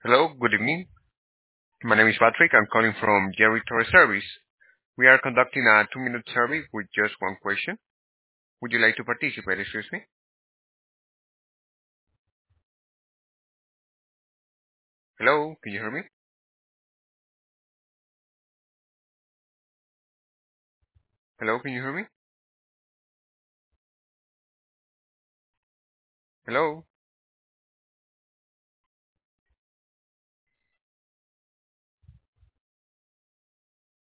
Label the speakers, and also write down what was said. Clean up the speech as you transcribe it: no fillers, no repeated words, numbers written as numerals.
Speaker 1: Hello, good evening. My name is Patrick. I'm calling from Jerry Torres Service. We are conducting a 2-minute survey with just one question. Would you like to participate? Excuse me. Hello, can you hear me? Hello, can you hear me? Hello?